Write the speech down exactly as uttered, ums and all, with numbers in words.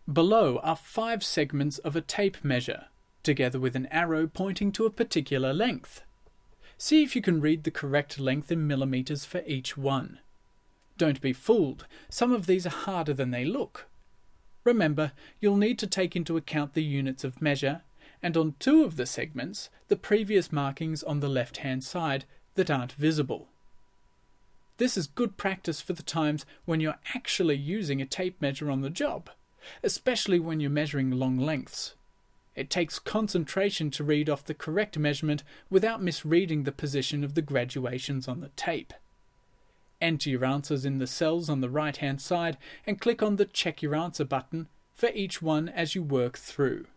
Below are five segments of a tape measure, together with an arrow pointing to a particular length. See if you can read the correct length in millimetres for each one. Don't be fooled, some of these are harder than they look. Remember, you'll need to take into account the units of measure, and on two of the segments, the previous markings on the left-hand side that aren't visible. This is good practice for the times when you're actually using a tape measure on the job, especially when you're measuring long lengths. It takes concentration to read off the correct measurement without misreading the position of the graduations on the tape. Enter your answers in the cells on the right-hand side and click on the Check Your Answer button for each one as you work through.